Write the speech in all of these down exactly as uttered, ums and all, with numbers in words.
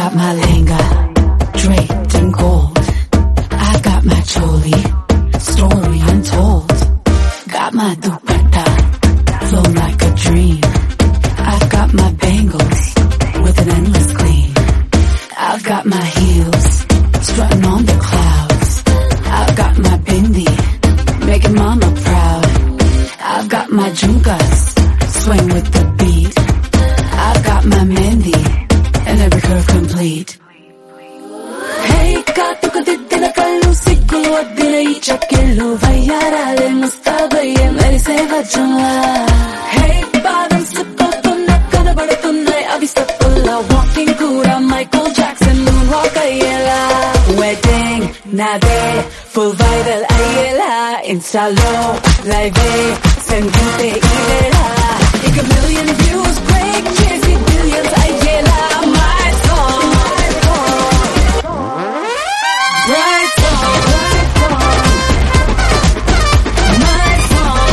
got my lehenga draped in gold. I got my choli, story untold. Got my dupatta, flow like a dream. I've got my bangles with an endless gleam. I've got my heels strutting on the clouds. I've got my bindi making mama proud. I've got my jhumkas swing with the beat. I've got my mehndi and every curve complete. Hey, కాటుకు దిద్దిన కళ్ళు సిగ్గులు వద్దిన ఈ చక్కెళ్ళు వయ్యారాలే ముస్తాబయ్యే మెరిసే వజ్రంలా. Hey, పాదం slip అవుతున్న కనబడుతున్నాయి అవి స్టెప్పుల్లా. వాకింగ్ కూడా మైకల్ జాక్సన్ మూన్ వాక్ అయ్యేలా. Wedding నాదే full viral అయ్యేలా. ఇన్స్టాలో లైవ్ సెంటితే ఇవేలా. ఇక million views break చేసి billions అయ్యేలా. My song, bright song, my song.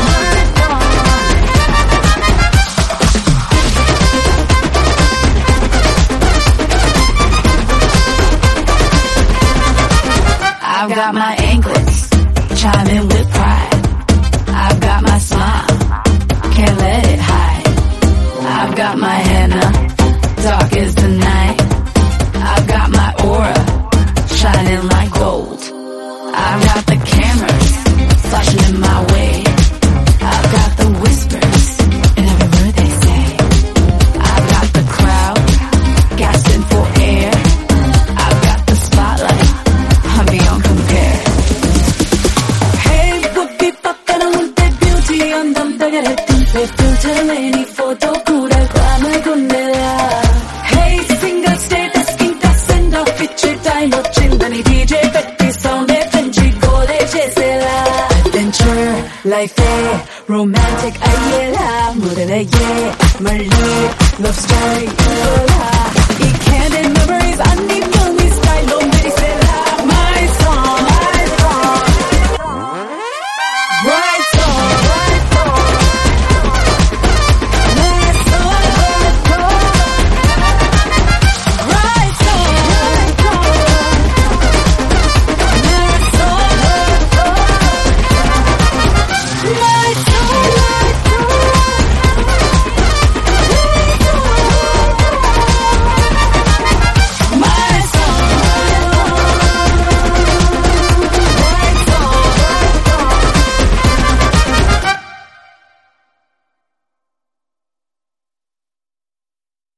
I've got my anklets chiming with pride. I've got my smile, can't let it hide. I've got my henna, dark as the night. I've got my aura, shining like gold. I've got the cameras, flashing in my way. I've got the whispers, in every word they say. I've got the crowd, gasping for air. I've got the spotlight, I'm beyond compare. Hey, would-be పక్కన ఉంటే beauty అందం తగలెట్టించే filter లేని photo కూడా glamour గుండెలా. Hey, single status ఇంకా send off ఇచ్చే time వచ్చిందని D J పెట్టి sound ఏ పెంచి గోలే చేసేలా. Adventure life ఏ romantic అయ్యేలా. మొదలయ్యే మళ్ళీ love story ఇవ్వలా. ఈ candid